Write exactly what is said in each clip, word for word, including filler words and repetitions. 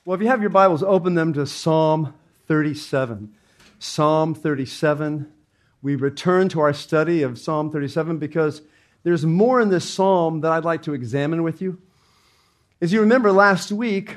Well, if you have your Bibles, open them to Psalm thirty-seven. Psalm thirty-seven. We return to our study of Psalm thirty-seven because there's more in this psalm that I'd like to examine with you. As you remember, last week,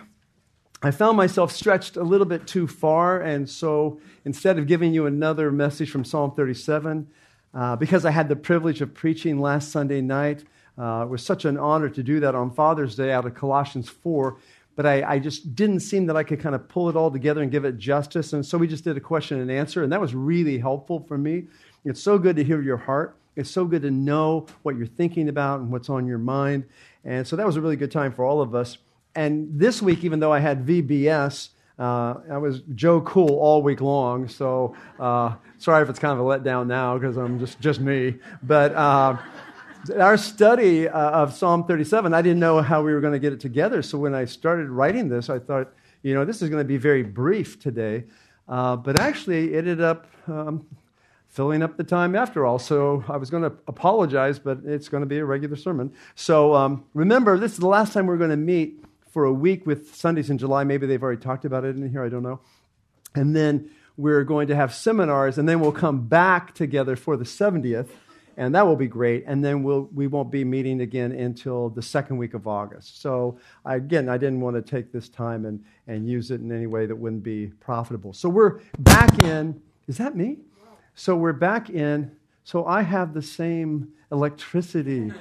I found myself stretched a little bit too far, and so instead of giving you another message from Psalm thirty-seven, uh, because I had the privilege of preaching last Sunday night, uh, it was such an honor to do that on Father's Day out of Colossians four, but I, I just didn't seem that I could kind of pull it all together and give it justice, and so we just did a question and answer, and that was really helpful for me. It's so good to hear your heart. It's so good to know what you're thinking about and what's on your mind, and so that was a really good time for all of us. And this week, even though I had V B S, uh, I was Joe Cool all week long, so uh, sorry if it's kind of a letdown now because I'm just, just me, but uh, our study uh, of Psalm thirty-seven, I didn't know how we were going to get it together. So when I started writing this, I thought, you know, this is going to be very brief today. Uh, but actually, it ended up um, filling up the time after all. So I was going to apologize, but it's going to be a regular sermon. So um, remember, this is the last time we're going to meet for a week with Sundays in July. Maybe they've already talked about it in here. I don't know. And then we're going to have seminars, and then we'll come back together for the seventieth. And that will be great. And then we'll, we won't be meeting again until the second week of August. So I, again, I didn't want to take this time and, and use it in any way that wouldn't be profitable. So we're back in. Is that me? So we're back in. So I have the same electricity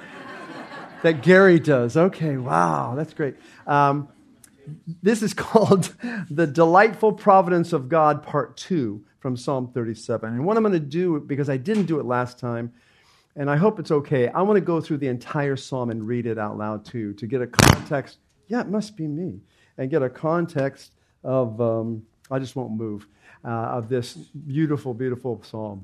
that Gary does. Okay, wow, that's great. Um, this is called The Delightful Providence of God, Part two from Psalm thirty-seven. And what I'm going to do, because I didn't do it last time, and I hope it's okay, I want to go through the entire psalm and read it out loud too, to get a context. Yeah, it must be me. And get a context of, um, I just won't move, uh, of this beautiful, beautiful psalm.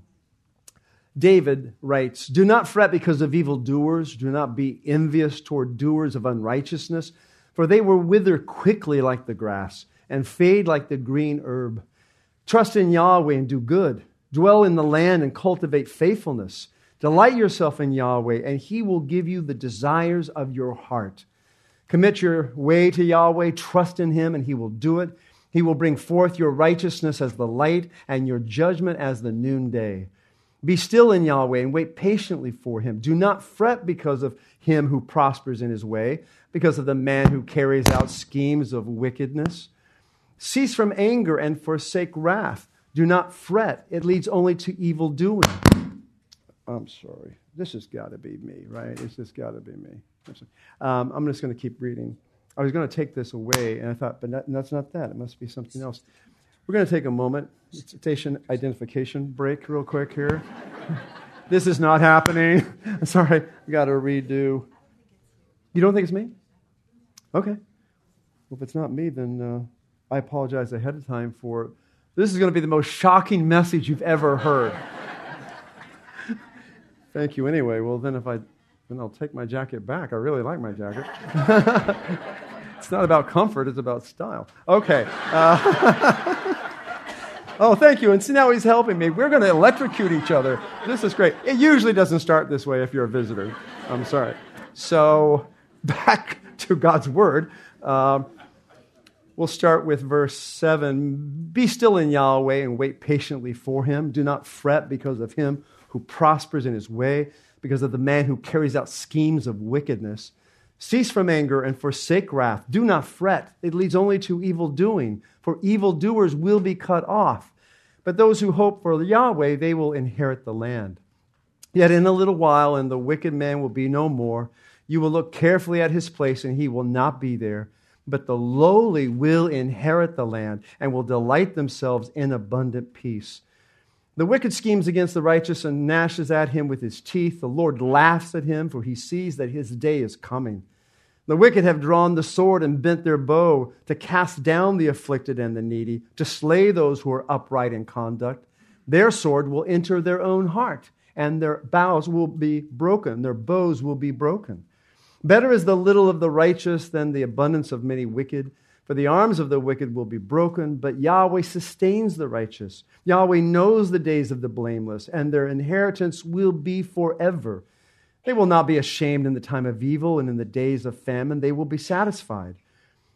David writes, "Do not fret because of evildoers. Do not be envious toward doers of unrighteousness, for they will wither quickly like the grass and fade like the green herb. Trust in Yahweh and do good. Dwell in the land and cultivate faithfulness. Delight yourself in Yahweh, and He will give you the desires of your heart. Commit your way to Yahweh, trust in Him, and He will do it. He will bring forth your righteousness as the light and your judgment as the noonday. Be still in Yahweh and wait patiently for Him. Do not fret because of him who prospers in his way, because of the man who carries out schemes of wickedness. Cease from anger and forsake wrath. Do not fret. It leads only to evil doing." I'm sorry. This has got to be me, right? It's just got to be me. Um, I'm just going to keep reading. I was going to take this away, and I thought, but that, that's not that. It must be something else. We're going to take a moment, station identification break real quick here. This is not happening. Sorry, I got to redo. You don't think it's me? Okay. Well, if it's not me, then uh, I apologize ahead of time for, this is going to be the most shocking message you've ever heard. Thank you anyway. Well, then if I, then I'll take my jacket back. I really like my jacket. It's not about comfort, it's about style. Okay. Uh, oh, thank you. And see, now he's helping me. We're going to electrocute each other. This is great. It usually doesn't start this way if you're a visitor. I'm sorry. So, back to God's Word. Uh, we'll start with verse seven. "Be still in Yahweh and wait patiently for Him. Do not fret because of him who prospers in his way, because of the man who carries out schemes of wickedness. Cease from anger and forsake wrath. Do not fret. It leads only to evil doing, for evildoers will be cut off. But those who hope for Yahweh, they will inherit the land. Yet in a little while, and the wicked man will be no more. You will look carefully at his place, and he will not be there. But the lowly will inherit the land and will delight themselves in abundant peace. The wicked schemes against the righteous and gnashes at him with his teeth. The Lord laughs at him, for he sees that his day is coming. The wicked have drawn the sword and bent their bow to cast down the afflicted and the needy, to slay those who are upright in conduct. Their sword will enter their own heart, and their bows will be broken. Their bows will be broken. Better is the little of the righteous than the abundance of many wicked. For the arms of the wicked will be broken, but Yahweh sustains the righteous. Yahweh knows the days of the blameless, and their inheritance will be forever. They will not be ashamed in the time of evil, and in the days of famine they will be satisfied.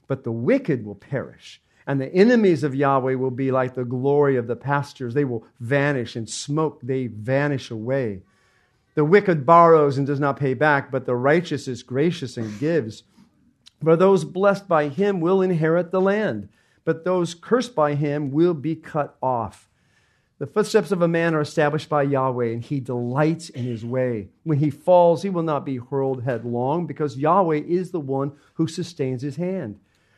but the wicked will perish. And the enemies of Yahweh will be like the glory of the pastures. They will vanish in smoke. They vanish away. The wicked borrows and does not pay back, but the righteous is gracious and gives. For those blessed by him will inherit the land, but those cursed by him will be cut off. The footsteps of a man are established by Yahweh, and he delights in his way. When he falls, he will not be hurled headlong, because Yahweh is the one who sustains his hand.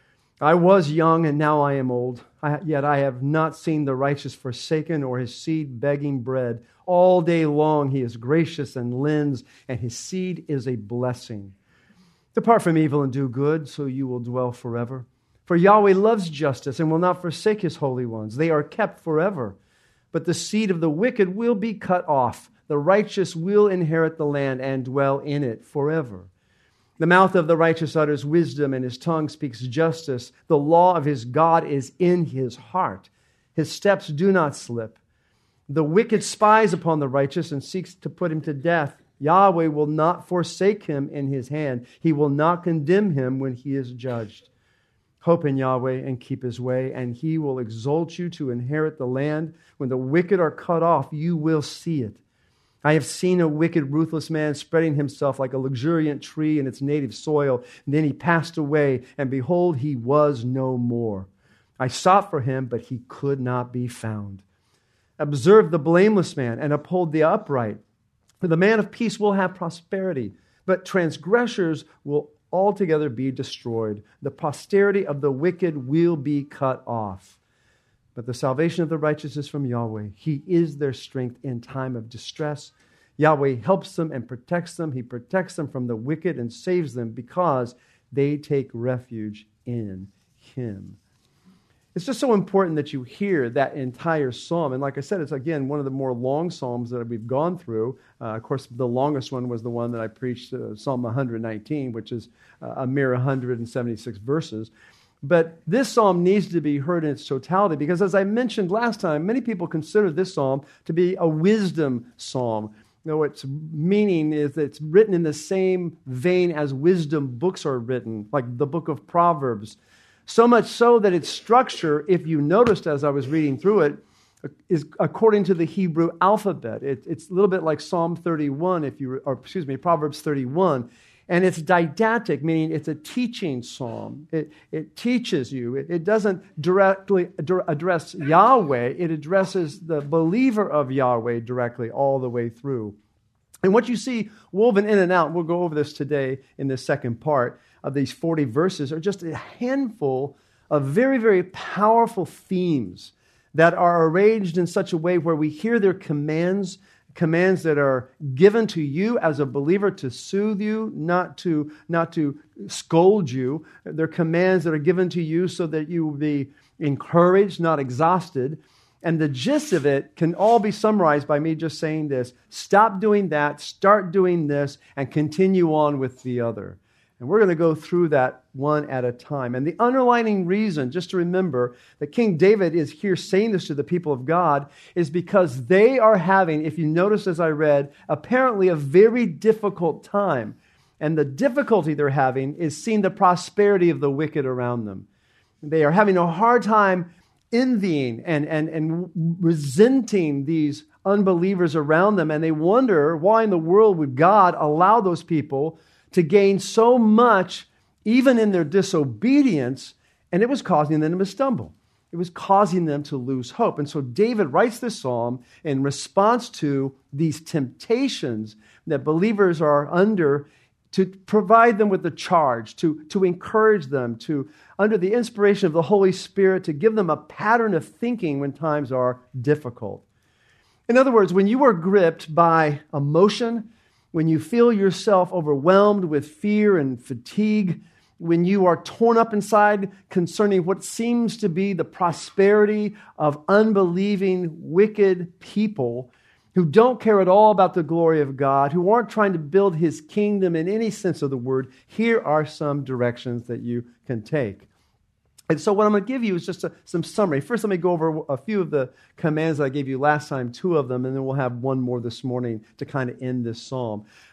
I was young, and now I am old, I, yet I have not seen the righteous forsaken or his seed begging bread. All day long he is gracious and lends, and his seed is a blessing. Depart from evil and do good, so you will dwell forever. For Yahweh loves justice and will not forsake his holy ones. They are kept forever. But the seed of the wicked will be cut off. The righteous will inherit the land and dwell in it forever. The mouth of the righteous utters wisdom, and his tongue speaks justice. The law of his God is in his heart. His steps do not slip. The wicked spies upon the righteous and seeks to put him to death. Yahweh will not forsake him in his hand. He will not condemn him when he is judged. Hope in Yahweh and keep his way, and he will exalt you to inherit the land. When the wicked are cut off, you will see it. I have seen a wicked, ruthless man spreading himself like a luxuriant tree in its native soil. And then he passed away, and behold, he was no more. I sought for him, but he could not be found. Observe the blameless man and uphold the upright. For the man of peace will have prosperity, but transgressors will altogether be destroyed. The posterity of the wicked will be cut off. But the salvation of the righteous is from Yahweh. He is their strength in time of distress. Yahweh helps them and protects them. He protects them from the wicked and saves them because they take refuge in him. It's just so important that you hear that entire psalm. And like I said, it's, again, one of the more long psalms that we've gone through. Uh, of course, the longest one was the one that I preached, uh, Psalm one nineteen, which is uh, a mere one hundred seventy-six verses. But this psalm needs to be heard in its totality because, as I mentioned last time, many people consider this psalm to be a wisdom psalm. You know, its meaning is that it's written in the same vein as wisdom books are written, like the book of Proverbs. So much so that its structure, if you noticed as I was reading through it, is according to the Hebrew alphabet. It, it's a little bit like Psalm thirty-one, if you, or excuse me, Proverbs thirty-one. And it's didactic, meaning it's a teaching psalm. It, it teaches you. It, it doesn't directly address Yahweh. It addresses the believer of Yahweh directly all the way through. And what you see woven in and out, we'll go over this today in the second part of these forty verses, are just a handful of very, very powerful themes that are arranged in such a way where we hear their commands, commands that are given to you as a believer to soothe you, not to, not to scold you. They're commands that are given to you so that you will be encouraged, not exhausted. And the gist of it can all be summarized by me just saying this: stop doing that, start doing this, and continue on with the other. And we're going to go through that one at a time. And the underlying reason, just to remember, that King David is here saying this to the people of God is because they are having, if you notice as I read, apparently a very difficult time. And the difficulty they're having is seeing the prosperity of the wicked around them. They are having a hard time envying and, and, and resenting these unbelievers around them. And they wonder, why in the world would God allow those people to gain so much, even in their disobedience, and it was causing them to stumble. It was causing them to lose hope. And so David writes this psalm in response to these temptations that believers are under, to provide them with the charge, to, to encourage them, to, under the inspiration of the Holy Spirit, to give them a pattern of thinking when times are difficult. In other words, when you are gripped by emotion, when you feel yourself overwhelmed with fear and fatigue, when you are torn up inside concerning what seems to be the prosperity of unbelieving, wicked people who don't care at all about the glory of God, who aren't trying to build his kingdom in any sense of the word, here are some directions that you can take. And so what I'm going to give you is just a, some summary. First, let me go over a few of the commands that I gave you last time, two of them, and then we'll have one more this morning to kind of end this psalm.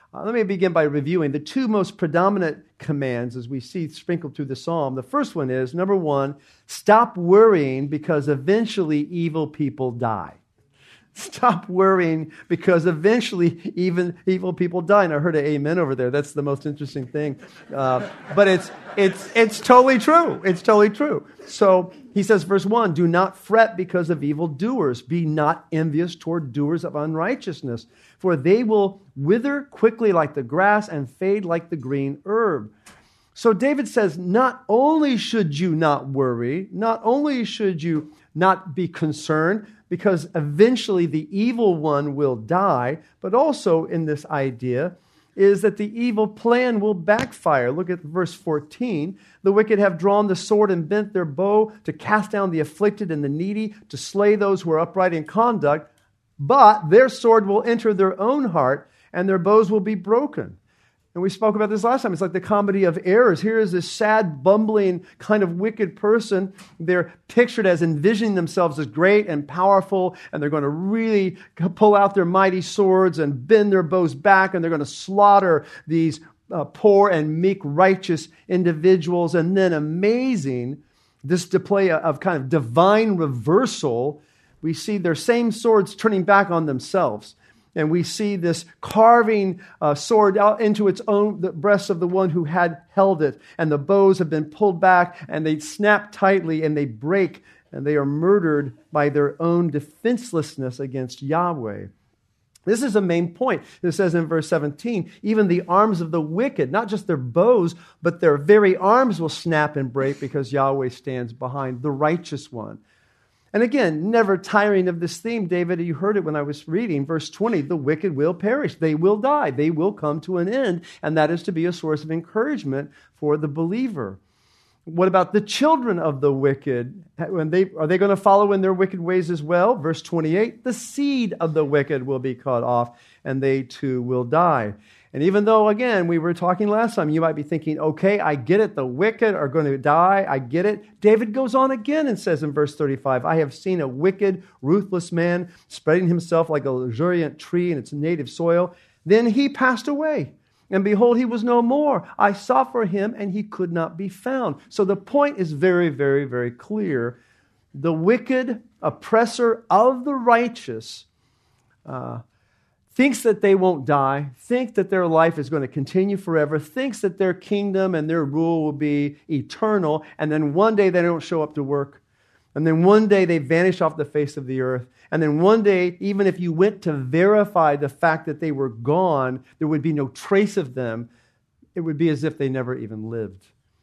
Uh, let me begin by reviewing the two most predominant commands as we see sprinkled through the psalm. The first one is, number one, stop worrying because eventually evil people die. Stop worrying because eventually even evil people die. And I heard an amen over there. That's the most interesting thing. Uh, but it's it's it's totally true. It's totally true. So he says, verse one, do not fret because of evildoers. Be not envious toward doers of unrighteousness, for they will wither quickly like the grass and fade like the green herb. So David says, not only should you not worry, not only should you not be concerned, because eventually the evil one will die, but also in this idea is that the evil plan will backfire. Look at verse fourteen. The wicked have drawn the sword and bent their bow to cast down the afflicted and the needy, to slay those who are upright in conduct, but their sword will enter their own heart and their bows will be broken. And we spoke about this last time. It's like the comedy of errors. Here is this sad, bumbling, kind of wicked person. They're pictured as envisioning themselves as great and powerful, and they're going to really pull out their mighty swords and bend their bows back, and they're going to slaughter these uh, poor and meek, righteous individuals. And then amazing, this display of kind of divine reversal, we see their same swords turning back on themselves. And we see this carving uh, sword out into its own the breast of the one who had held it. And the bows have been pulled back and they snap tightly and they break and they are murdered by their own defenselessness against Yahweh. This is a main point. It says in verse seventeen, even the arms of the wicked, not just their bows, but their very arms will snap and break because Yahweh stands behind the righteous one. And again, never tiring of this theme, David, you heard it when I was reading, verse twenty, the wicked will perish. They will die. They will come to an end. And that is to be a source of encouragement for the believer. What about the children of the wicked? When they, are they going to follow in their wicked ways as well? Verse twenty-eight, the seed of the wicked will be cut off, and they too will die. And even though, again, we were talking last time, you might be thinking, okay, I get it, the wicked are going to die, I get it. David goes on again and says in verse thirty-five, I have seen a wicked, ruthless man spreading himself like a luxuriant tree in its native soil. Then he passed away, and behold, he was no more. I sought for him, and he could not be found. So the point is very, very, very clear. The wicked oppressor of the righteous uh, thinks that they won't die, think that their life is going to continue forever, thinks that their kingdom and their rule will be eternal, and then one day they don't show up to work, and then one day they vanish off the face of the earth, and then one day, even if you went to verify the fact that they were gone, there would be no trace of them. It would be as if they never even lived.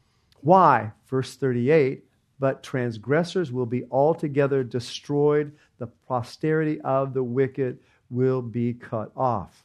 Why? Verse thirty-eight, but transgressors will be altogether destroyed, the posterity of the wicked will be cut off.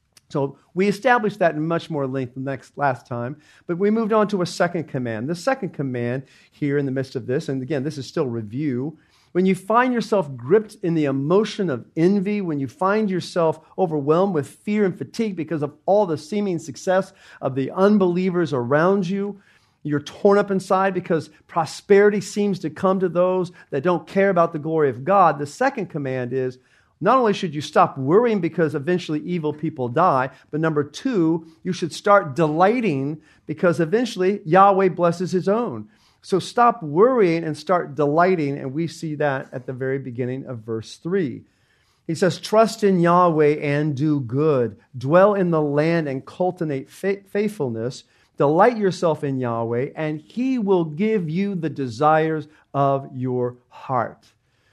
So we established that in much more length next last time, but we moved on to a second command. The second command here in the midst of this, and again, this is still review, when you find yourself gripped in the emotion of envy, when you find yourself overwhelmed with fear and fatigue because of all the seeming success of the unbelievers around you, you're torn up inside because prosperity seems to come to those that don't care about the glory of God. The second command is, not only should you stop worrying because eventually evil people die, but number two, you should start delighting because eventually Yahweh blesses his own. So stop worrying and start delighting, and we see that at the very beginning of verse three. He says, trust in Yahweh and do good. Dwell in the land and cultivate faithfulness. Delight yourself in Yahweh, and he will give you the desires of your heart.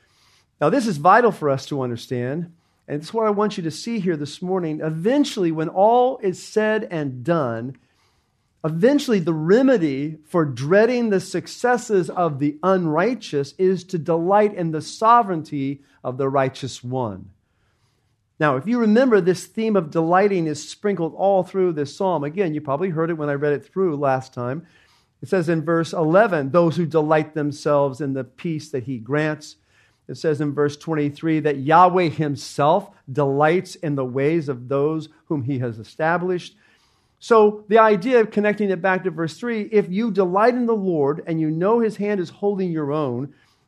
Now, this is vital for us to understand, and it's what I want you to see here this morning. Eventually, when all is said and done, eventually the remedy for dreading the successes of the unrighteous is to delight in the sovereignty of the righteous one. Now, if you remember, this theme of delighting is sprinkled all through this psalm. Again, you probably heard it when I read it through last time. It says in verse eleven, those who delight themselves in the peace that he grants. It says in verse twenty-three that Yahweh himself delights in the ways of those whom he has established. So the idea of connecting it back to verse three, if you delight in the Lord and you know his hand is holding your own,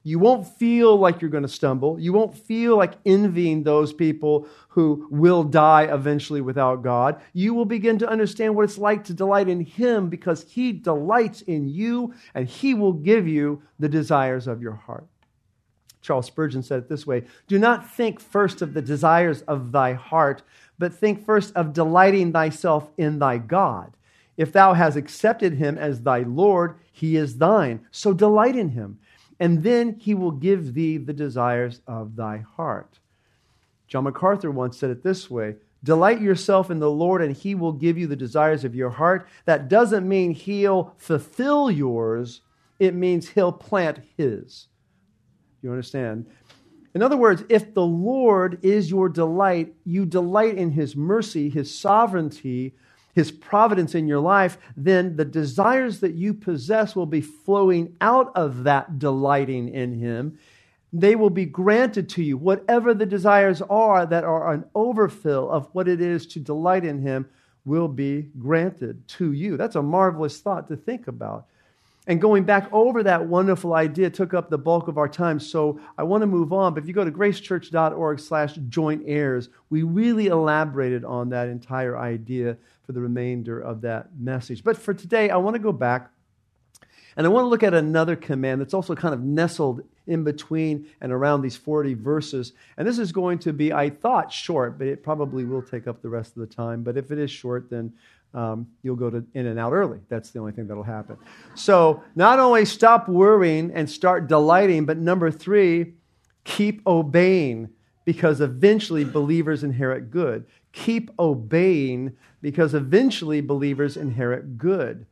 You won't feel like you're going to stumble. You won't feel like envying those people who will die eventually without God. You will begin to understand what it's like to delight in Him because He delights in you and He will give you the desires of your heart. Charles Spurgeon said it this way, "Do not think first of the desires of thy heart, but think first of delighting thyself in thy God. If thou hast accepted Him as thy Lord, He is thine. So delight in Him. And then He will give thee the desires of thy heart." John MacArthur once said it this way, "Delight yourself in the Lord and He will give you the desires of your heart." That doesn't mean He'll fulfill yours. It means He'll plant His. You understand? In other words, if the Lord is your delight, you delight in His mercy, His sovereignty, His providence in your life, then the desires that you possess will be flowing out of that delighting in Him. They will be granted to you. Whatever the desires are that are an overfill of what it is to delight in Him will be granted to you. That's a marvelous thought to think about. And going back over that wonderful idea took up the bulk of our time, so I want to move on. But if you go to gracechurch.org slash joint heirs, we really elaborated on that entire idea for the remainder of that message. But for today, I want to go back, and I want to look at another command that's also kind of nestled in between and around these forty verses. And this is going to be, I thought, short, but it probably will take up the rest of the time. But if it is short, then Um, you'll go to in and out early. That's the only thing that'll happen. So not only stop worrying and start delighting, but number three, keep obeying because eventually believers inherit good. Keep obeying because eventually believers inherit good.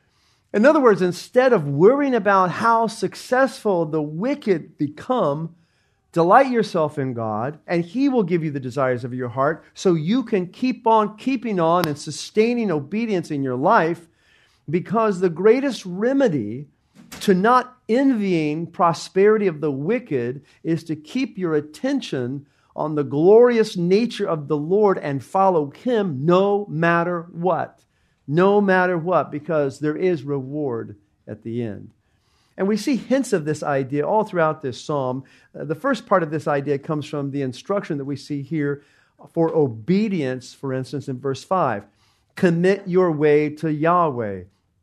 In other words, instead of worrying about how successful the wicked become, delight yourself in God, and He will give you the desires of your heart so you can keep on keeping on and sustaining obedience in your life, because the greatest remedy to not envying prosperity of the wicked is to keep your attention on the glorious nature of the Lord and follow Him no matter what. No matter what, because there is reward at the end. And we see hints of this idea all throughout this psalm. Uh, the first part of this idea comes from the instruction that we see here for obedience, for instance, in verse five. Commit your way to Yahweh.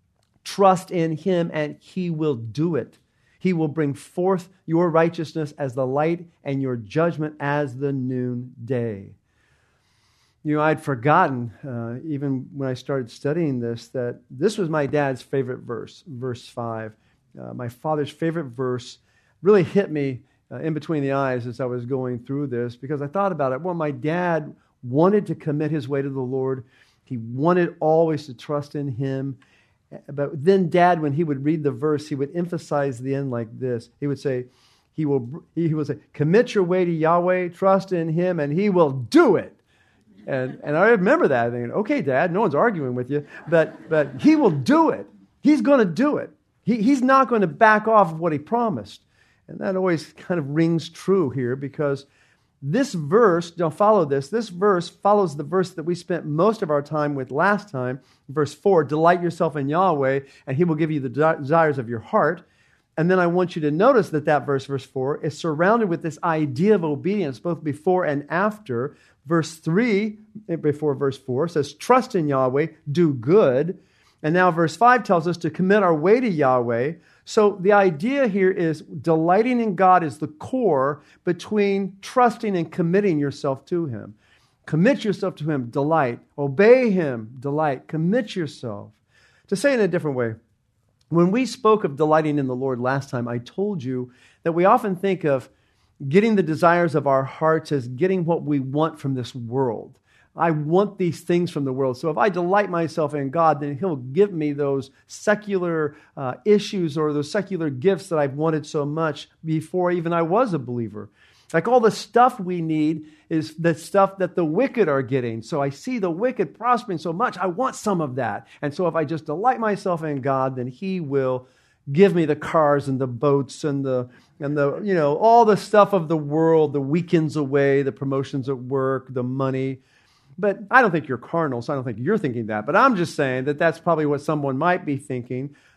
Trust in Him and He will do it. He will bring forth your righteousness as the light and your judgment as the noonday. You know, I'd forgotten, uh, even when I started studying this, that this was my dad's favorite verse, verse five. Uh, my father's favorite verse really hit me uh, in between the eyes as I was going through this, because I thought about it. Well, my dad wanted to commit his way to the Lord. He wanted always to trust in Him. But then Dad, when he would read the verse, he would emphasize the end like this. He would say, he will, he would say, commit your way to Yahweh, trust in Him, and He will do it. And and I remember that, thinking, okay, Dad, no one's arguing with you, but but He will do it. He's going to do it. He, he's not going to back off of what He promised. And that always kind of rings true here, because this verse, don't follow this, this verse follows the verse that we spent most of our time with last time, verse four, delight yourself in Yahweh, and He will give you the desires of your heart. And then I want you to notice that that verse, verse four, is surrounded with this idea of obedience, both before and after. Verse three, before verse four, says, trust in Yahweh, do good. And now verse five tells us to commit our way to Yahweh. So the idea here is delighting in God is the core between trusting and committing yourself to Him. Commit yourself to Him, delight. Obey Him, delight. Commit yourself. To say it in a different way, when we spoke of delighting in the Lord last time, I told you that we often think of getting the desires of our hearts as getting what we want from this world. I want these things from the world. So if I delight myself in God, then He'll give me those secular uh, issues or those secular gifts that I've wanted so much before even I was a believer. Like all the stuff we need is the stuff that the wicked are getting. So I see the wicked prospering so much, I want some of that. And so if I just delight myself in God, then He will give me the cars and the boats and the, and the, you know, all the stuff of the world, the weekends away, the promotions at work, the money. But I don't think you're carnal, so I don't think you're thinking that. But I'm just saying that that's probably what someone might be thinking.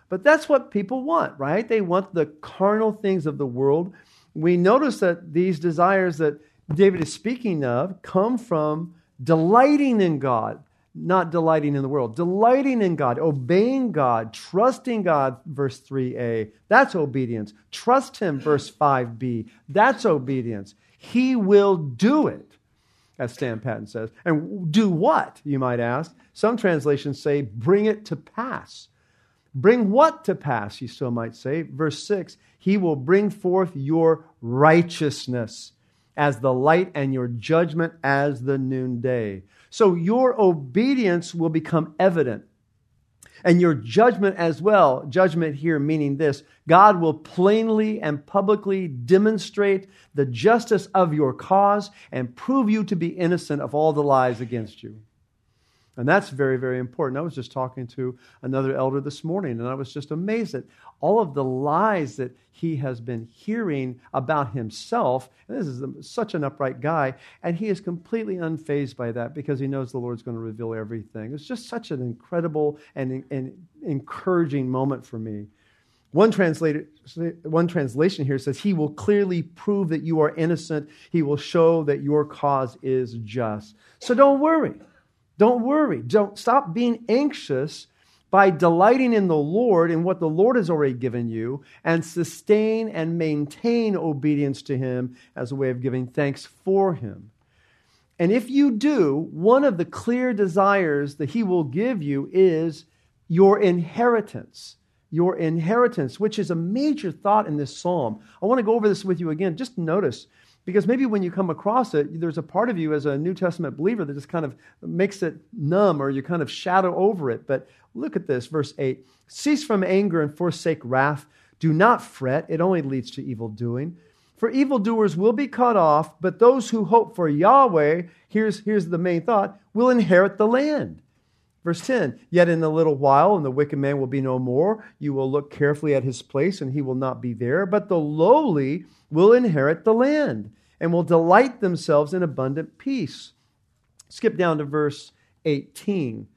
But that's what people want, right? They want the carnal things of the world. We notice that these desires that David is speaking of come from delighting in God, not delighting in the world. Delighting in God, obeying God, trusting God, verse three a. That's obedience. Trust Him, verse five b. That's obedience. He will do it, as Stan Patton says. And do what, you might ask? Some translations say, bring it to pass. Bring what to pass, you so might say? Verse six, He will bring forth your righteousness as the light and your judgment as the noonday. So your obedience will become evident. And your judgment as well, judgment here meaning this, God will plainly and publicly demonstrate the justice of your cause and prove you to be innocent of all the lies against you. And that's very, very important. I was just talking to another elder this morning, and I was just amazed at all of the lies that he has been hearing about himself. And this is such an upright guy, and he is completely unfazed by that because he knows the Lord's going to reveal everything. It's just such an incredible and, and encouraging moment for me. One, translator, one translation here says, He will clearly prove that you are innocent. He will show that your cause is just. So don't worry. Don't worry. Don't stop being anxious by delighting in the Lord and what the Lord has already given you, and sustain and maintain obedience to Him as a way of giving thanks for Him. And if you do, one of the clear desires that He will give you is your inheritance. Your inheritance, which is a major thought in this psalm. I want to go over this with you again. Just notice, because maybe when you come across it, there's a part of you as a New Testament believer that just kind of makes it numb, or you kind of shadow over it. But look at this, verse eight. Cease from anger and forsake wrath. Do not fret. It only leads to evil doing. For evildoers will be cut off, but those who hope for Yahweh, here's, here's the main thought, will inherit the land. Verse ten, yet in a little while, and the wicked man will be no more. You will look carefully at his place, and he will not be there. But the lowly will inherit the land, and will delight themselves in abundant peace. Skip down to verse eighteen.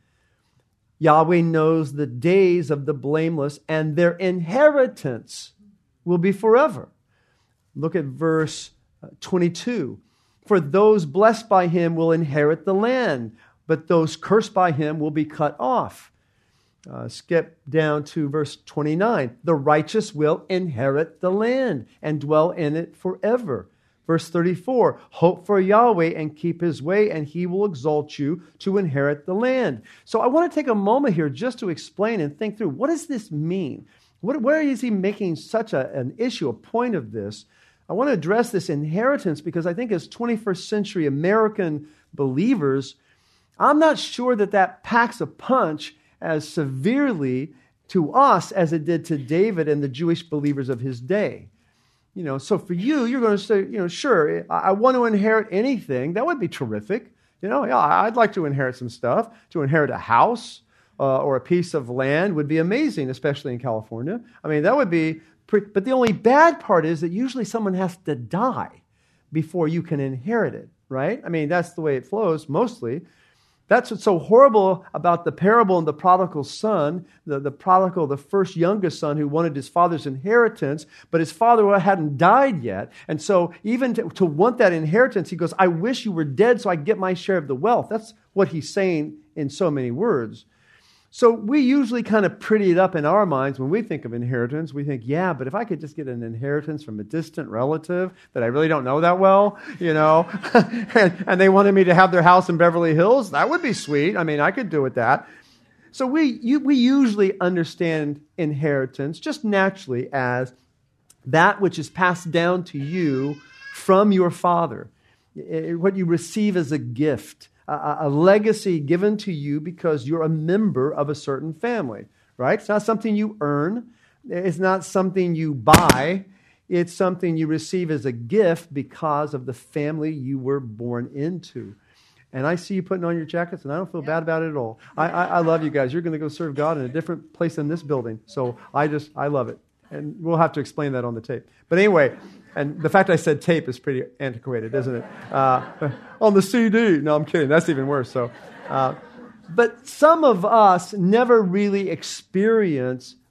Yahweh knows the days of the blameless, and their inheritance will be forever. Look at verse twenty-two. For those blessed by Him will inherit the land, but those cursed by Him will be cut off. Uh, skip down to verse twenty-nine. The righteous will inherit the land and dwell in it forever. Verse thirty-four. Hope for Yahweh and keep His way, and He will exalt you to inherit the land. So I want to take a moment here just to explain and think through, what does this mean? What, where is He making such a, an issue, a point of this? I want to address this inheritance because I think as twenty-first century American believers, I'm not sure that that packs a punch as severely to us as it did to David and the Jewish believers of his day. You know, so for you, you're going to say, you know, sure, I want to inherit anything. That would be terrific. You know, yeah, I'd like to inherit some stuff. To inherit a house uh, or a piece of land would be amazing, especially in California. I mean, that would be pretty, but the only bad part is that usually someone has to die before you can inherit it, right? I mean, that's the way it flows mostly. That's what's so horrible about the parable of the prodigal son, the, the prodigal, the first youngest son who wanted his father's inheritance, but his father hadn't died yet. And so even to, to want that inheritance, he goes, I wish you were dead so I get my share of the wealth. That's what he's saying in so many words. So we usually kind of pretty it up in our minds when we think of inheritance. We think, yeah, but if I could just get an inheritance from a distant relative that I really don't know that well, you know, and, and they wanted me to have their house in Beverly Hills, that would be sweet. I mean, I could do with that. So we you, we usually understand inheritance just naturally as that which is passed down to you from your father, what you receive as a gift. A, a legacy given to you because you're a member of a certain family, right? It's not something you earn. It's not something you buy. It's something you receive as a gift because of the family you were born into. And I see you putting on your jackets, and I don't feel bad about it at all. I, I, I love you guys. You're going to go serve God in a different place than this building. So I just, I love it. And we'll have to explain that on the tape. But anyway, and the fact I said tape is pretty antiquated, isn't it? Uh, on the C D. No, I'm kidding. That's even worse. So, uh, but some of us never really experience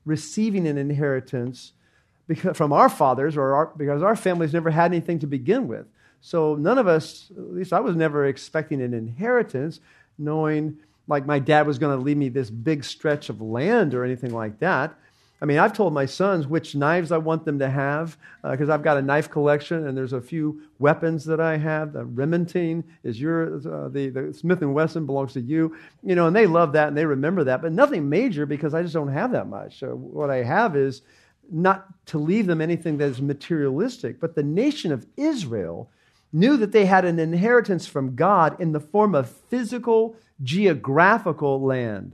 receiving an inheritance because, from our fathers, or our, because our families never had anything to begin with. So none of us, at least I was never expecting an inheritance, knowing like my dad was going to leave me this big stretch of land or anything like that. I mean, I've told my sons which knives I want them to have because uh, I've got a knife collection, and there's a few weapons that I have. The Remington is yours. Uh, the, the Smith and Wesson belongs to you. You know, and they love that and they remember that, but nothing major because I just don't have that much. So what I have is not to leave them anything that is materialistic. But the nation of Israel knew that they had an inheritance from God in the form of physical, geographical land.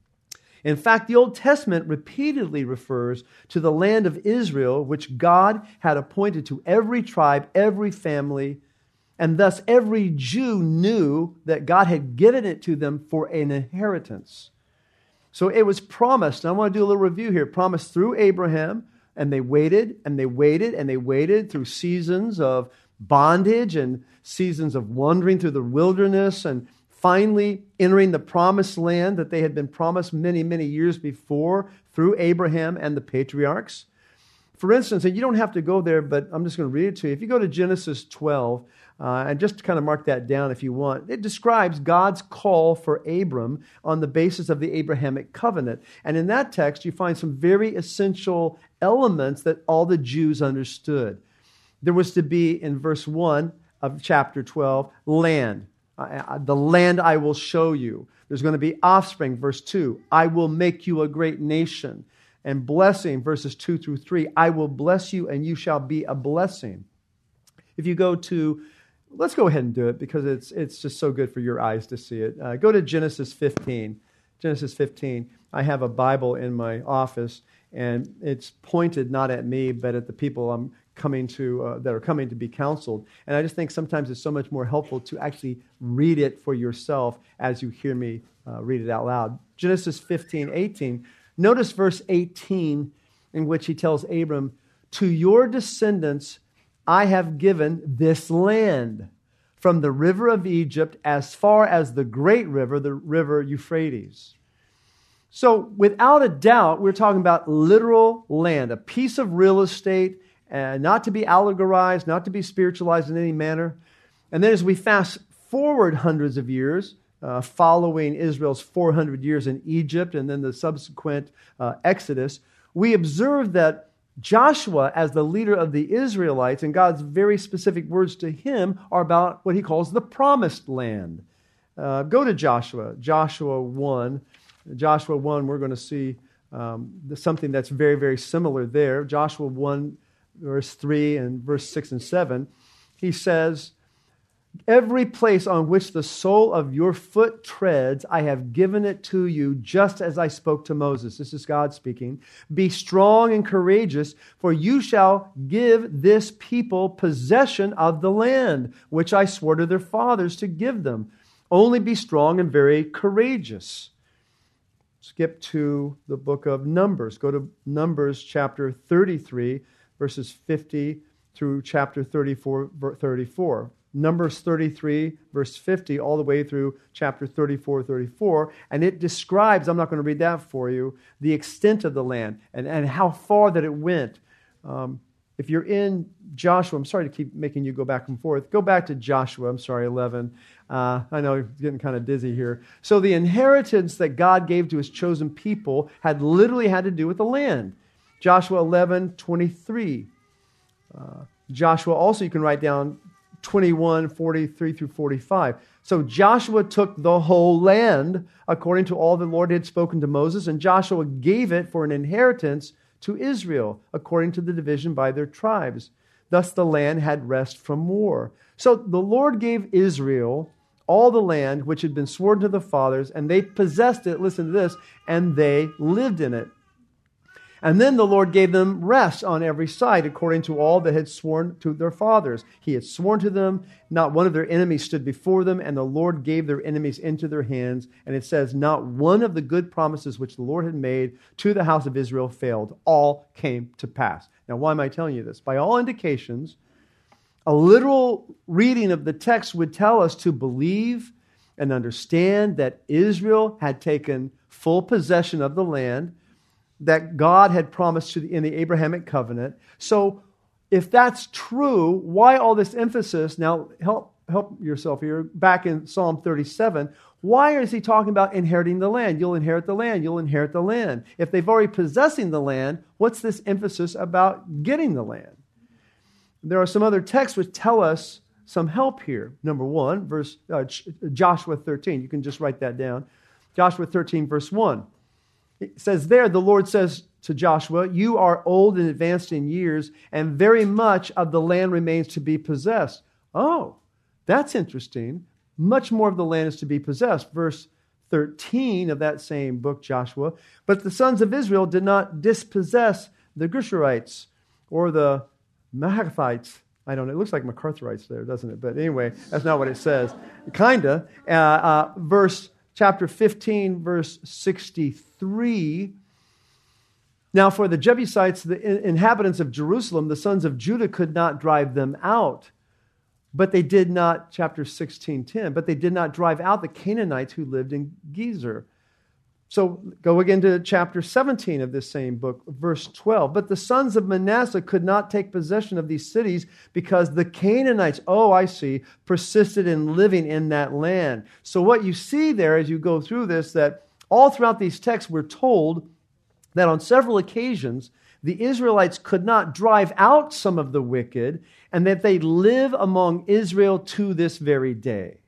In fact, the Old Testament repeatedly refers to the land of Israel, which God had appointed to every tribe, every family, and thus every Jew knew that God had given it to them for an inheritance. So it was promised, and I want to do a little review here, promised through Abraham, and they waited, and they waited, and they waited through seasons of bondage and seasons of wandering through the wilderness and finally entering the promised land that they had been promised many, many years before through Abraham and the patriarchs. For instance, and you don't have to go there, but I'm just going to read it to you. If you go to Genesis twelve, uh, and just kind of mark that down if you want, it describes God's call for Abram on the basis of the Abrahamic covenant. And in that text, you find some very essential elements that all the Jews understood. There was to be, in verse one of chapter twelve, land. Uh, the land I will show you. There's going to be offspring, verse two. I will make you a great nation. And blessing, verses two through three. I will bless you and you shall be a blessing. If you go to, let's go ahead and do it because it's it's just so good for your eyes to see it. Uh, go to Genesis fifteen. Genesis fifteen. I have a Bible in my office and it's pointed not at me but at the people I'm coming to uh, that are coming to be counseled. And I just think sometimes it's so much more helpful to actually read it for yourself as you hear me uh, read it out loud. Genesis fifteen, eighteen. Notice verse eighteen in which he tells Abram, to your descendants I have given this land from the river of Egypt as far as the great river, the river Euphrates. So without a doubt, we're talking about literal land, a piece of real estate, Uh, not to be allegorized, not to be spiritualized in any manner. And then as we fast forward hundreds of years, uh, following Israel's four hundred years in Egypt and then the subsequent uh, Exodus, we observe that Joshua, as the leader of the Israelites, and God's very specific words to him are about what he calls the promised land. Uh, go to Joshua, Joshua one. Joshua one, we're going to see um, something that's very, very similar there. Joshua one, verse three and verse six and seven, he says, every place on which the sole of your foot treads, I have given it to you, just as I spoke to Moses. This is God speaking. Be strong and courageous, for you shall give this people possession of the land, which I swore to their fathers to give them. Only be strong and very courageous. Skip to the book of Numbers. Go to Numbers chapter thirty-three, verses fifty through chapter thirty-four, thirty-four. Numbers thirty-three, verse fifty, all the way through chapter thirty-four, thirty-four. And it describes, I'm not going to read that for you, the extent of the land and, and how far that it went. Um, if you're in Joshua, I'm sorry to keep making you go back and forth. Go back to Joshua, I'm sorry, eleven. Uh, I know you're getting kind of dizzy here. So the inheritance that God gave to his chosen people had literally had to do with the land. Joshua eleven, twenty-three. Uh, Joshua also, you can write down twenty-one, forty-three through forty-five. So Joshua took the whole land according to all the Lord had spoken to Moses, and Joshua gave it for an inheritance to Israel according to the division by their tribes. Thus the land had rest from war. So the Lord gave Israel all the land which had been sworn to the fathers, and they possessed it, listen to this, and they lived in it. And then the Lord gave them rest on every side according to all that had sworn to their fathers. He had sworn to them, not one of their enemies stood before them, and the Lord gave their enemies into their hands. And it says, not one of the good promises which the Lord had made to the house of Israel failed. All came to pass. Now, why am I telling you this? By all indications, a literal reading of the text would tell us to believe and understand that Israel had taken full possession of the land. that God had promised to the, in the Abrahamic covenant. So if that's true, why all this emphasis? Now, help help yourself here. Back in Psalm thirty-seven, why is he talking about inheriting the land? You'll inherit the land. You'll inherit the land. If they've already possessing the land, what's this emphasis about getting the land? There are some other texts which tell us some help here. Number one, verse uh, Joshua thirteen. You can just write that down. Joshua thirteen, verse one. It says there, the Lord says to Joshua, "You are old and advanced in years, and very much of the land remains to be possessed." Oh, that's interesting. Much more of the land is to be possessed. Verse thirteen of that same book, Joshua. "But the sons of Israel did not dispossess the Gershurites or the Mahalathites." I don't know. It looks like MacArthurites there, doesn't it? But anyway, that's not what it says. Kinda. Uh, uh, verse chapter fifteen, verse sixty-three. "Now for the Jebusites, the inhabitants of Jerusalem, the sons of Judah could not drive them out. But they did not," chapter sixteen, ten, "but they did not drive out the Canaanites who lived in Gezer." So go again to chapter seventeen of this same book, verse twelve. "But the sons of Manasseh could not take possession of these cities because the Canaanites," oh, I see, "persisted in living in that land." So what you see there as you go through this, that all throughout these texts we're told that on several occasions the Israelites could not drive out some of the wicked, and that they live among Israel to this very day.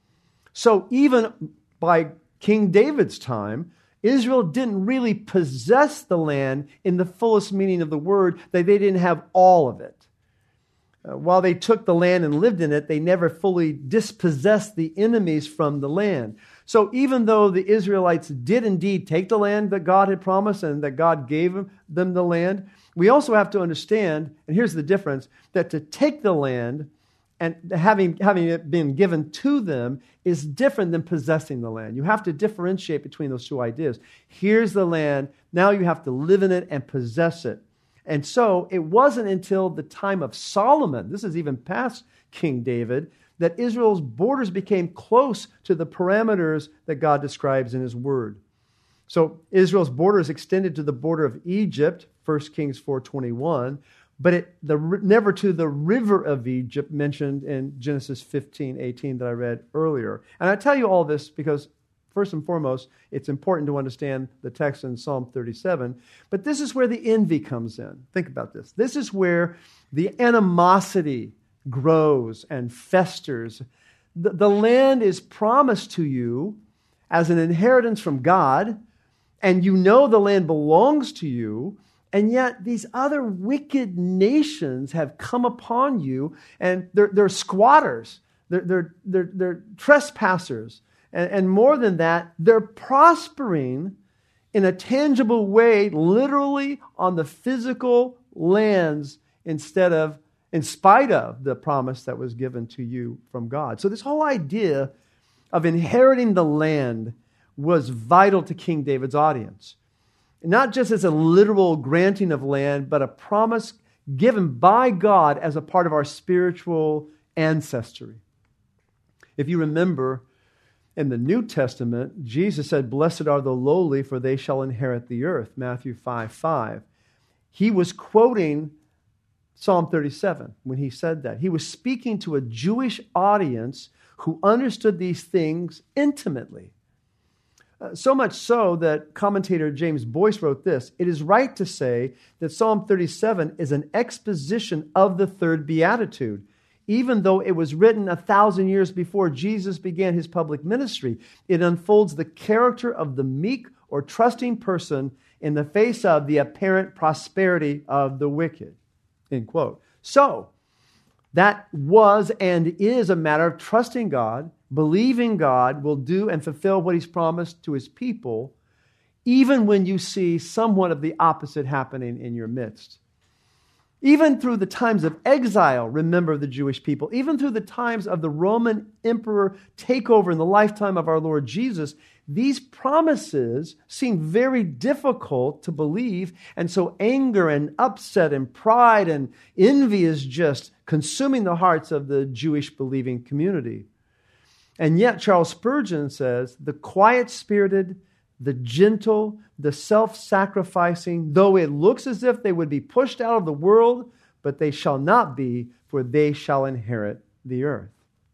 So even by King David's time, Israel didn't really possess the land in the fullest meaning of the word, that they didn't have all of it. Uh, while they took the land and lived in it, they never fully dispossessed the enemies from the land. So even though the Israelites did indeed take the land that God had promised and that God gave them the land, we also have to understand, and here's the difference, that to take the land and having, having it been given to them is different than possessing the land. You have to differentiate between those two ideas. Here's the land, now you have to live in it and possess it. And so it wasn't until the time of Solomon, this is even past King David, that Israel's borders became close to the parameters that God describes in His Word. So Israel's borders extended to the border of Egypt, First Kings four twenty-one, but it, the, never to the river of Egypt mentioned in Genesis fifteen eighteen that I read earlier. And I tell you all this because, first and foremost, it's important to understand the text in Psalm thirty-seven, but this is where the envy comes in. Think about this. This is where the animosity grows and festers. The, the land is promised to you as an inheritance from God, and you know the land belongs to you, and yet these other wicked nations have come upon you, and they're, they're squatters, they're, they're, they're, they're trespassers, and, and more than that, they're prospering in a tangible way, literally on the physical lands instead of, in spite of the promise that was given to you from God. So this whole idea of inheriting the land was vital to King David's audience. Not just as a literal granting of land, but a promise given by God as a part of our spiritual ancestry. If you remember, in the New Testament, Jesus said, "Blessed are the lowly, for they shall inherit the earth," Matthew five five. He was quoting Psalm thirty-seven when he said that. He was speaking to a Jewish audience who understood these things intimately. Uh, so much so that commentator James Boyce wrote this: "It is right to say that Psalm thirty-seven is an exposition of the third beatitude. Even though it was written a thousand years before Jesus began his public ministry, it unfolds the character of the meek or trusting person in the face of the apparent prosperity of the wicked." End quote. So, that was and is a matter of trusting God, believing God will do and fulfill what He's promised to His people, even when you see somewhat of the opposite happening in your midst. Even through the times of exile, remember the Jewish people, even through the times of the Roman emperor takeover in the lifetime of our Lord Jesus, these promises seem very difficult to believe, and so anger and upset and pride and envy is just consuming the hearts of the Jewish believing community. And yet, Charles Spurgeon says, "The quiet-spirited, the gentle, the self-sacrificing, though it looks as if they would be pushed out of the world, but they shall not be, for they shall inherit the earth.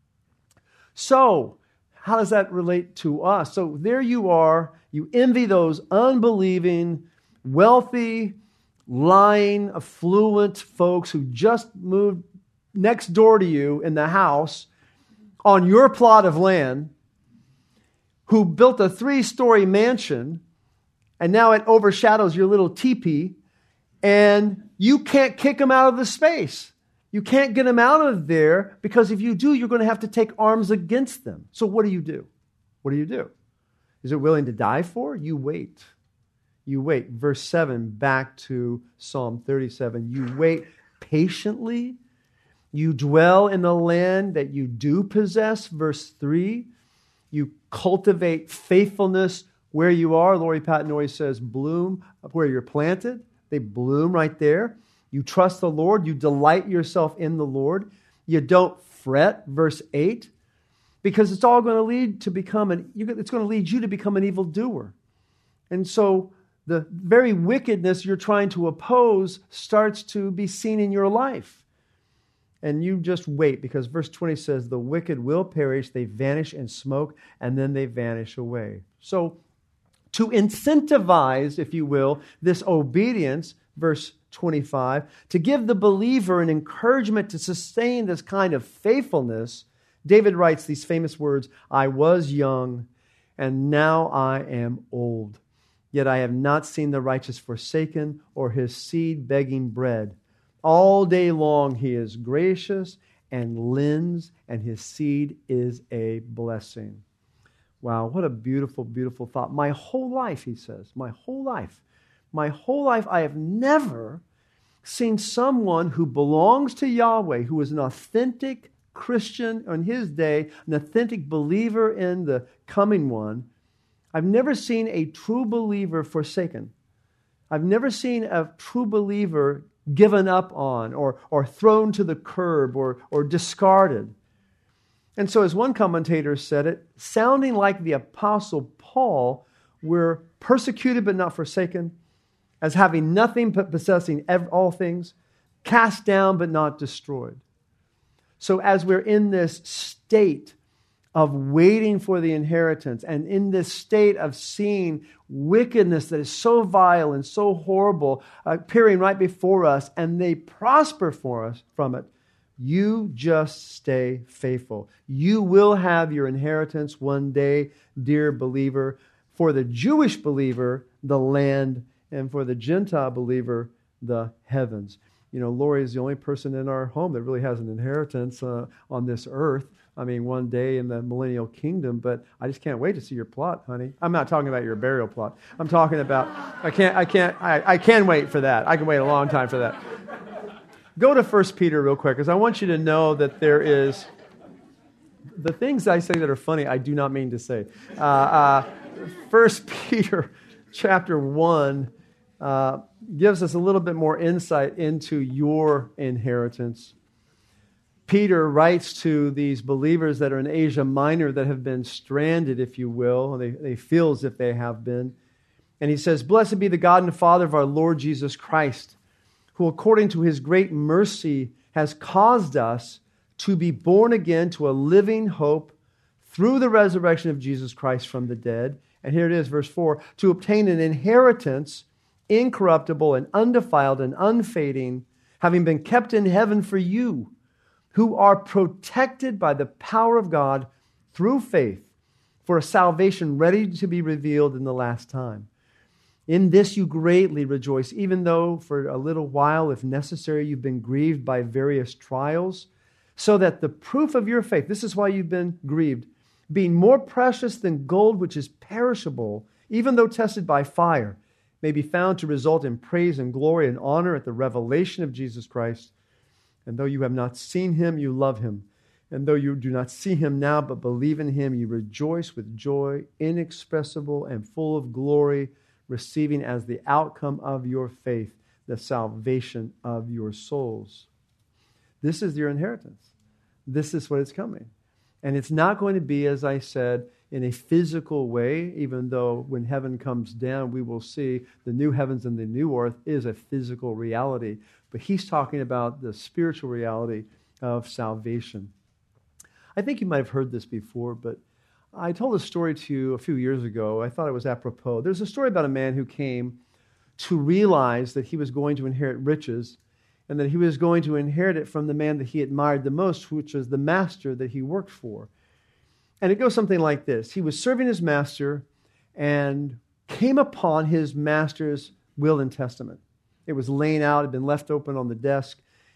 So, how does that relate to us? So there you are, you envy those unbelieving, wealthy, lying, affluent folks who just moved next door to you in the house on your plot of land, who built a three-story mansion, and now it overshadows your little teepee, and you can't kick them out of the space. You can't get them out of there, because if you do, you're going to have to take arms against them. So what do you do? What do you do? Is it willing to die for? You wait. You wait. Verse seven, back to Psalm thirty-seven. You wait patiently. You dwell in the land that you do possess. Verse three. You cultivate faithfulness where you are. Lori Patton always says, bloom where you're planted. They bloom right there. You trust the Lord. You delight yourself in the Lord. You don't fret, verse eight, because it's all going to lead to become an, it's going to lead you to become an evildoer. And so the very wickedness you're trying to oppose starts to be seen in your life. And you just wait, because verse twenty says, the wicked will perish, they vanish in smoke, and then they vanish away. So to incentivize, if you will, this obedience, verse twenty-five, to give the believer an encouragement to sustain this kind of faithfulness, David writes these famous words, I was young, and now I am old. Yet I have not seen the righteous forsaken, or his seed begging bread. All day long he is gracious and lends, and his seed is a blessing. Wow, what a beautiful, beautiful thought. My whole life, he says, my whole life, my whole life I have never seen someone who belongs to Yahweh, who is an authentic Christian in his day, an authentic believer in the coming one. I've never seen a true believer forsaken. I've never seen a true believer given up on, or, or thrown to the curb, or, or discarded. And so, as one commentator said it, sounding like the Apostle Paul, we're persecuted but not forsaken, as having nothing but possessing all things, cast down but not destroyed. So as we're in this state of waiting for the inheritance, and in this state of seeing wickedness that is so vile and so horrible appearing right before us, and they prosper for us from it, you just stay faithful. You will have your inheritance one day, dear believer. For the Jewish believer, the land, and for the Gentile believer, the heavens. You know, Lori is the only person in our home that really has an inheritance uh, on this earth. I mean, one day in the millennial kingdom, but I just can't wait to see your plot, honey. I'm not talking about your burial plot. I'm talking about, I can't, I can't, I, I can wait for that. I can wait a long time for that. Go to First Peter real quick, because I want you to know that there is, the things I say that are funny, I do not mean to say. Uh, uh, First Peter chapter one uh, gives us a little bit more insight into your inheritance. Peter writes to these believers that are in Asia Minor that have been stranded, if you will. They, they feel as if they have been. And he says, blessed be the God and Father of our Lord Jesus Christ, who according to his great mercy has caused us to be born again to a living hope through the resurrection of Jesus Christ from the dead. And here it is, verse four, to obtain an inheritance incorruptible and undefiled and unfading, having been kept in heaven for you, who are protected by the power of God through faith for a salvation ready to be revealed in the last time. In this you greatly rejoice, even though for a little while, if necessary, you've been grieved by various trials, so that the proof of your faith, this is why you've been grieved, being more precious than gold which is perishable, even though tested by fire, may be found to result in praise and glory and honor at the revelation of Jesus Christ. And though you have not seen him, you love him. And though you do not see him now, but believe in him, you rejoice with joy inexpressible and full of glory, receiving as the outcome of your faith the salvation of your souls. This is your inheritance. This is what is coming. And it's not going to be, as I said, in a physical way, even though when heaven comes down, we will see the new heavens and the new earth is a physical reality. But he's talking about the spiritual reality of salvation. I think you might have heard this before, but I told a story to you a few years ago. I thought it was apropos. There's a story about a man who came to realize that he was going to inherit riches and that he was going to inherit it from the man that he admired the most, which was the master that he worked for. And it goes something like this. He was serving his master and came upon his master's will and testament. It was laying out, it had been left open on the desk.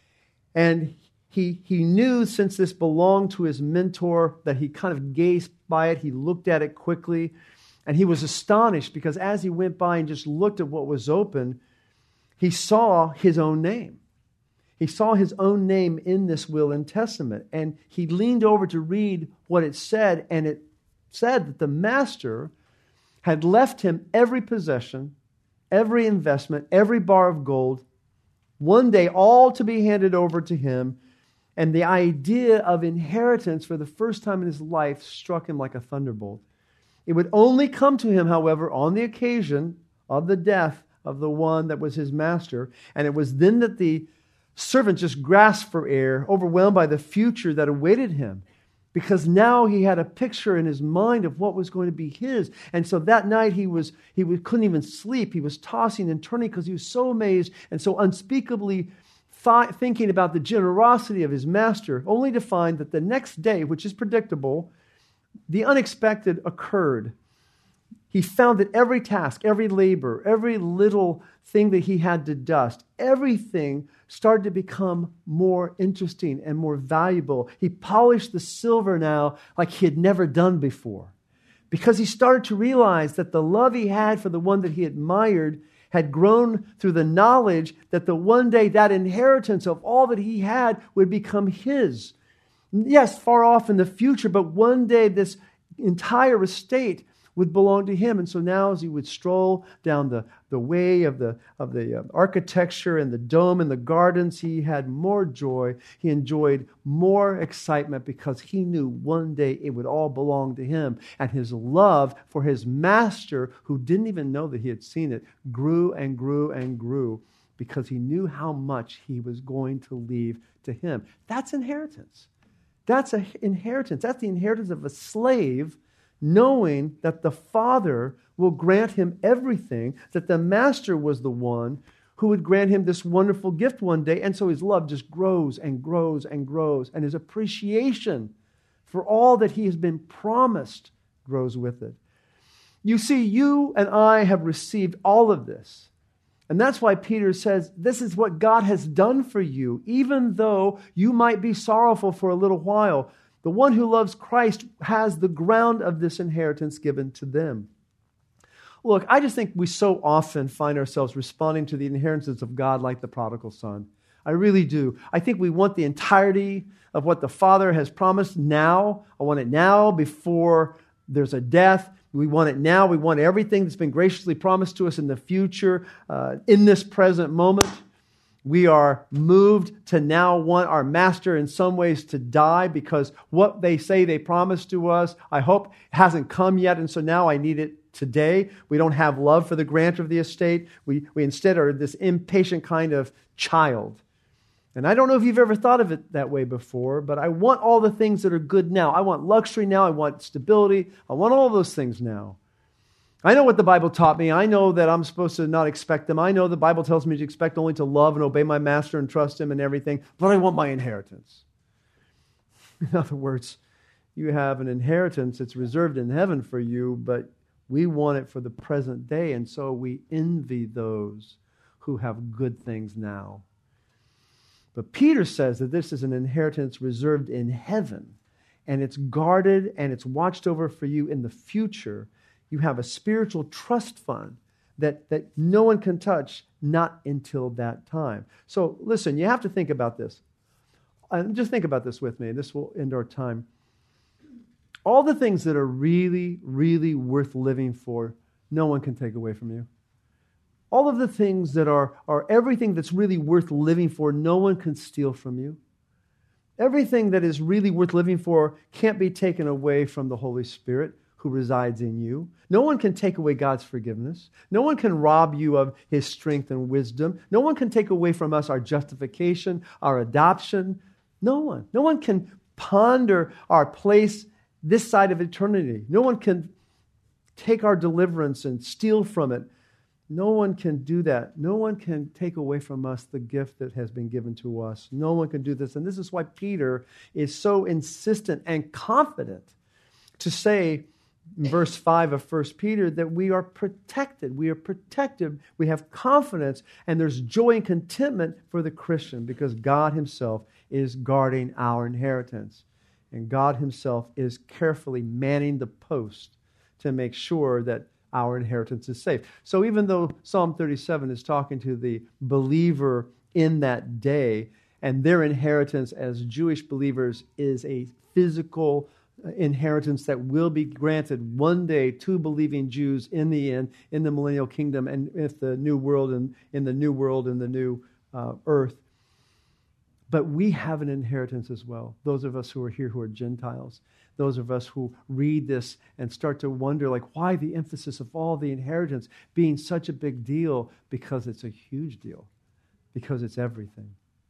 And he, he knew, since this belonged to his mentor, that he kind of gazed by it. He looked at it quickly. And he was astonished because as he went by and just looked at what was open, he saw his own name. He saw his own name in this will and testament. And he leaned over to read what it said, and it said that the master had left him every possession, every investment, every bar of gold, one day all to be handed over to him. And the idea of inheritance for the first time in his life struck him like a thunderbolt. It would only come to him, however, on the occasion of the death of the one that was his master. And it was then that the servant just grasped for air, overwhelmed by the future that awaited him, because now he had a picture in his mind of what was going to be his. And so that night he was he couldn't even sleep. He was tossing and turning because he was so amazed and so unspeakably th- thinking about the generosity of his master, only to find that the next day, which is predictable, the unexpected occurred. He found that every task, every labor, every little thing that he had to dust, everything started to become more interesting and more valuable. He polished the silver now like he had never done before, because he started to realize that the love he had for the one that he admired had grown through the knowledge that the one day that inheritance of all that he had would become his. Yes, far off in the future, but one day this entire estate would belong to him. And so now as he would stroll down the, the way of the, of the uh, architecture and the dome and the gardens, he had more joy. He enjoyed more excitement because he knew one day it would all belong to him. And his love for his master, who didn't even know that he had seen it, grew and grew and grew because he knew how much he was going to leave to him. That's inheritance. That's an inheritance. That's the inheritance of a slave, knowing that the Father will grant him everything, that the Master was the one who would grant him this wonderful gift one day. And so his love just grows and grows and grows, and his appreciation for all that he has been promised grows with it. You see, you and I have received all of this. And that's why Peter says, this is what God has done for you, even though you might be sorrowful for a little while. The one who loves Christ has the ground of this inheritance given to them. Look, I just think we so often find ourselves responding to the inheritance of God like the prodigal son. I really do. I think we want the entirety of what the Father has promised now. I want it now before there's a death. We want it now. We want everything that's been graciously promised to us in the future, uh, in this present moment. We are moved to now want our master in some ways to die because what they say they promised to us, I hope, hasn't come yet, and so now I need it today. We don't have love for the grantor of the estate. We, we instead are this impatient kind of child. And I don't know if you've ever thought of it that way before, but I want all the things that are good now. I want luxury now. I want stability. I want all those things now. I know what the Bible taught me. I know that I'm supposed to not expect them. I know the Bible tells me to expect only to love and obey my master and trust him and everything, but I want my inheritance. In other words, you have an inheritance that's reserved in heaven for you, but we want it for the present day, and so we envy those who have good things now. But Peter says that this is an inheritance reserved in heaven, and it's guarded and it's watched over for you in the future. You have a spiritual trust fund that, that no one can touch, not until that time. So listen, you have to think about this. And just think about this with me. This will end our time. All the things that are really, really worth living for, no one can take away from you. All of the things that are, are everything that's really worth living for, no one can steal from you. Everything that is really worth living for can't be taken away from the Holy Spirit, who resides in you. No one can take away God's forgiveness. No one can rob you of his strength and wisdom. No one can take away from us our justification, our adoption. No one. No one can ponder our place this side of eternity. No one can take our deliverance and steal from it. No one can do that. No one can take away from us the gift that has been given to us. No one can do this. And this is why Peter is so insistent and confident to say in verse five of First Peter that we are protected. We are protected. We have confidence, and there's joy and contentment for the Christian because God himself is guarding our inheritance. And God himself is carefully manning the post to make sure that our inheritance is safe. So even though Psalm thirty-seven is talking to the believer in that day, and their inheritance as Jewish believers is a physical inheritance that will be granted one day to believing Jews in the end, in the millennial kingdom, and if the new world and in the new world and the new uh, earth. But we have an inheritance as well. Those of us who are here who are Gentiles, those of us who read this and start to wonder, like, why the emphasis of all the inheritance being such a big deal? Because it's a huge deal. Because it's everything.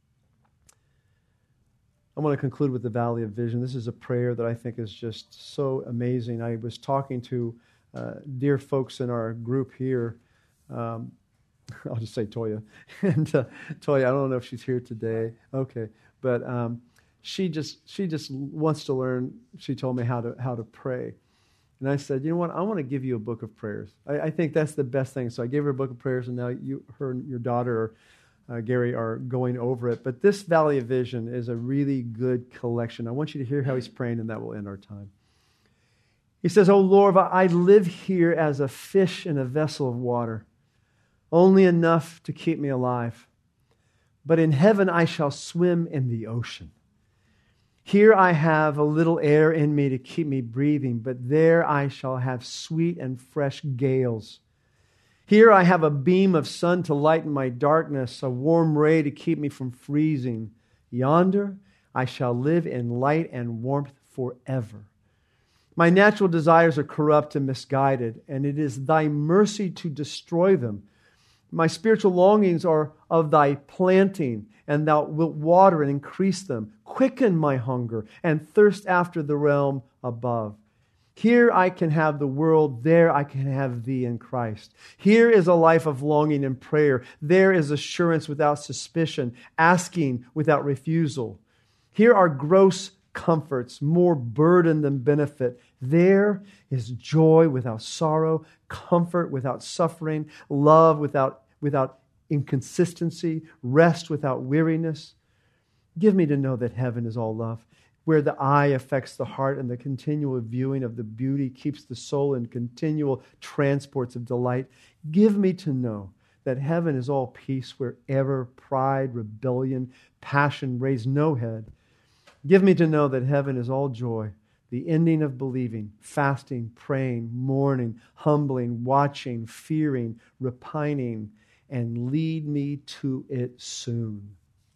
I want to conclude with the Valley of Vision. This is a prayer that I think is just so amazing. I was talking to uh, dear folks in our group here. Um, I'll just say Toya. and uh, Toya, I don't know if she's here today. Okay. But um, she just she just wants to learn. She told me how to how to pray. And I said, you know what? I want to give you a book of prayers. I, I think that's the best thing. So I gave her a book of prayers, and now you, her and your daughter, uh, Gary, are going over it. But this Valley of Vision is a really good collection. I want you to hear how he's praying, and that will end our time. He says, "Oh Lord, I live here as a fish in a vessel of water, only enough to keep me alive. But in heaven I shall swim in the ocean. Here I have a little air in me to keep me breathing, but there I shall have sweet and fresh gales. Here I have a beam of sun to lighten my darkness, a warm ray to keep me from freezing. Yonder I shall live in light and warmth forever. My natural desires are corrupt and misguided, and it is thy mercy to destroy them. My spiritual longings are of thy planting, and thou wilt water and increase them. Quicken my hunger and thirst after the realm above. Here I can have the world, there I can have thee in Christ. Here is a life of longing and prayer. There is assurance without suspicion, asking without refusal. Here are gross comforts, more burden than benefit. There is joy without sorrow, comfort without suffering, love without, without inconsistency, rest without weariness. Give me to know that heaven is all love, where the eye affects the heart and the continual viewing of the beauty keeps the soul in continual transports of delight. Give me to know that heaven is all peace, wherever pride, rebellion, passion raise no head. Give me to know that heaven is all joy, the ending of believing, fasting, praying, mourning, humbling, watching, fearing, repining, and lead me to it soon.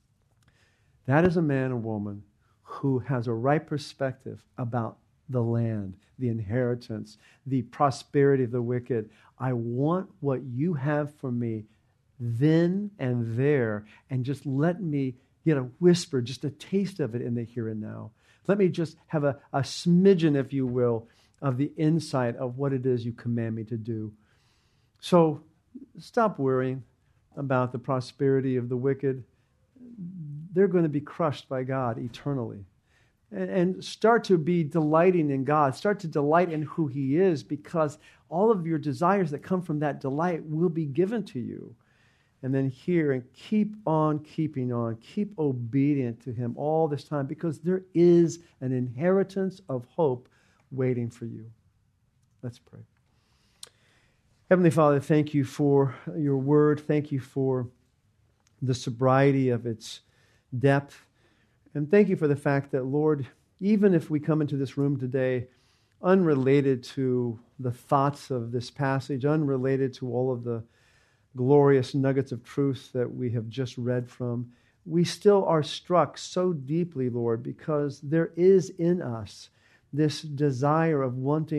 That is a man or woman who has a right perspective about the land, the inheritance, the prosperity of the wicked. I want what you have for me then and there, and just let me get a whisper, just a taste of it in the here and now. Let me just have a, a smidgen, if you will, of the insight of what it is you command me to do. So stop worrying about the prosperity of the wicked. They're going to be crushed by God eternally. And, and start to be delighting in God. Start to delight in who He is, because all of your desires that come from that delight will be given to you. And then hear and keep on keeping on. Keep obedient to Him all this time, because there is an inheritance of hope waiting for you. Let's pray. Heavenly Father, thank you for your word. Thank you for the sobriety of its depth. And thank you for the fact that, Lord, even if we come into this room today unrelated to the thoughts of this passage, unrelated to all of the glorious nuggets of truth that we have just read from, we still are struck so deeply, Lord, because there is in us this desire of wanting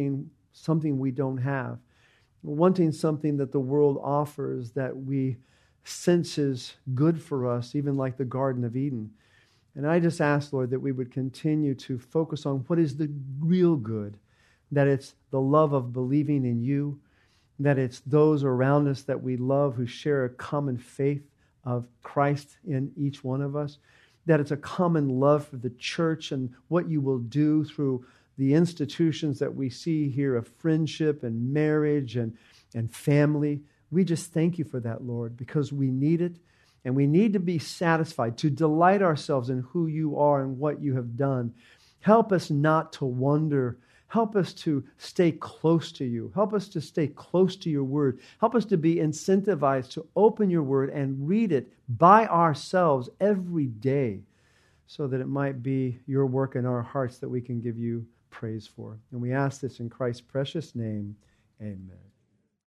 something we don't have, wanting something that the world offers that we sense is good for us, even like the Garden of Eden. And I just ask, Lord, that we would continue to focus on what is the real good, that it's the love of believing in you, that it's those around us that we love who share a common faith of Christ in each one of us, that it's a common love for the church and what you will do through the institutions that we see here of friendship and marriage and, and family. We just thank you for that, Lord, because we need it, and we need to be satisfied, to delight ourselves in who you are and what you have done. Help us not to wonder. Help us to stay close to you. Help us to stay close to your word. Help us to be incentivized to open your word and read it by ourselves every day so that it might be your work in our hearts that we can give you praise for. And we ask this in Christ's precious name. Amen.